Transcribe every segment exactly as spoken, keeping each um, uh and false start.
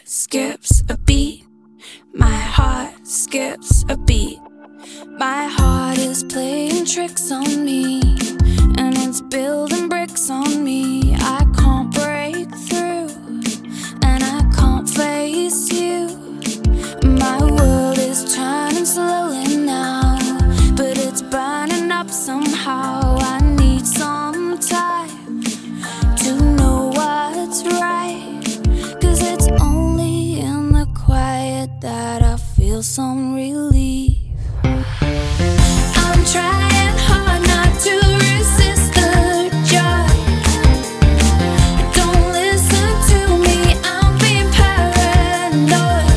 skips a beat. My heart skips a beat. My heart is playing tricks on me, and it's building bricks on me. I can't break through, and I can't face you. My world is turning slowly now, but it's burning up somehow. I need some time to know what's right, 'cause it's only in the quiet that I feel some relief. I'm trying hard not to resist the joy. Don't listen to me, I'm being paranoid.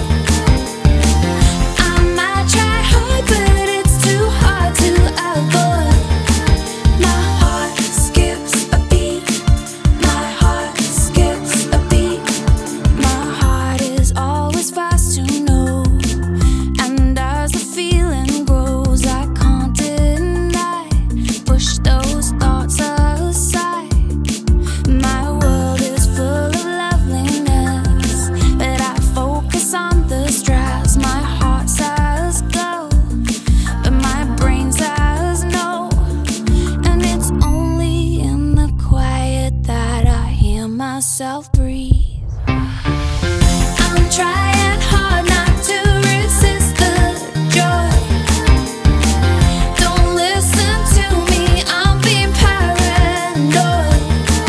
I might try hard, but it's too hard to avoid. My heart skips a beat. My heart skips a beat. My heart is always fast to know, and as the feeling grows, I can't deny. Push those thoughts aside. My world is full of loveliness, but I focus on the stress. My heart says go, but my brain says no, and it's only in the quiet that I hear myself breathe. I'm trying hard not to resist the joy. Don't listen to me, I'm being paranoid.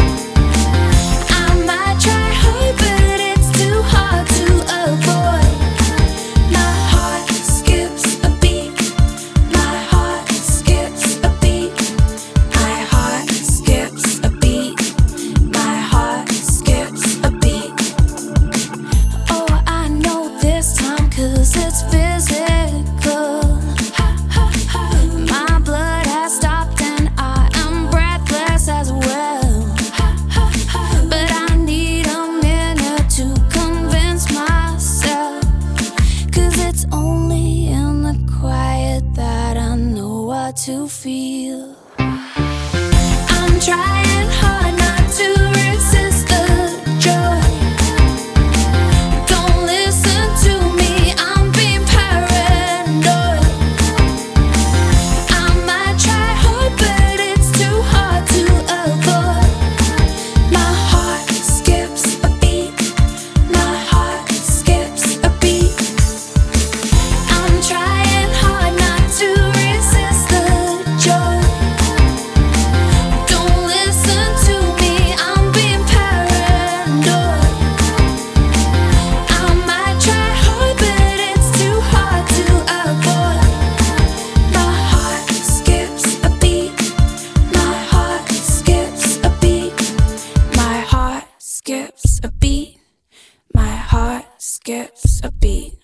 I might try hard, but it's too hard to avoid. My heart skips a beat. My heart skips a beat. My heart skips a beat. My heart skips a beat. Oh, I know this time, 'cause it's physical. My blood has stopped and I am breathless as well. But I need a minute to convince myself, 'cause it's only in the quiet that I know what to feel. I'm trying hard not to resist the joy. Don't listen to me, I'm being paranoid. I might try hard, but it's too hard to avoid. My heart skips a beat. My heart skips a beat. I'm trying hard not to resist the joy. Don't listen to me, I'm being paranoid. I might try hard, but it's too hard to avoid. My heart skips a beat. My heart skips a beat. My heart skips a beat. My heart skips a beat.